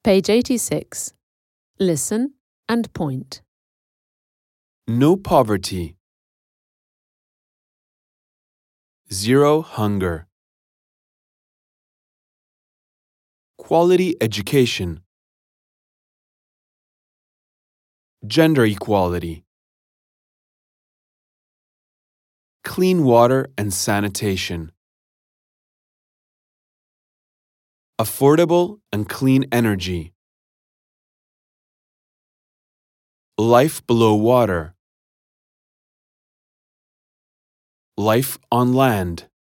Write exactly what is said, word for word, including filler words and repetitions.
Page eighty-six. Listen and point. No poverty. Zero hunger. Quality education. Gender equality. Clean water and sanitation. Affordable and clean energy. Life below water. Life on land.